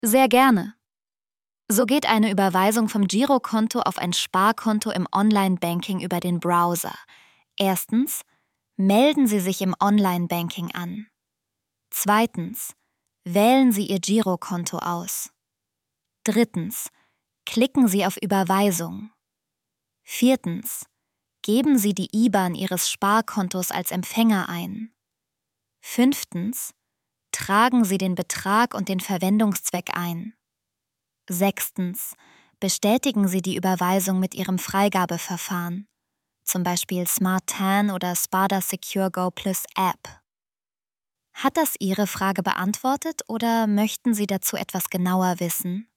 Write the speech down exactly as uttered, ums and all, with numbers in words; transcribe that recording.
Sehr gerne. So geht eine Überweisung vom Girokonto auf ein Sparkonto im Online-Banking über den Browser. Erstens, melden Sie sich im Online-Banking an. Zweitens, wählen Sie Ihr Girokonto aus. Drittens, klicken Sie auf Überweisung. Viertens, geben Sie die I B A N Ihres Sparkontos als Empfänger ein. Fünftens, tragen Sie den Betrag und den Verwendungszweck ein. Sechstens, bestätigen Sie die Überweisung mit Ihrem Freigabeverfahren, zum Beispiel Smart Tan oder Spada Secure Go Plus App. Hat das Ihre Frage beantwortet oder möchten Sie dazu etwas genauer wissen?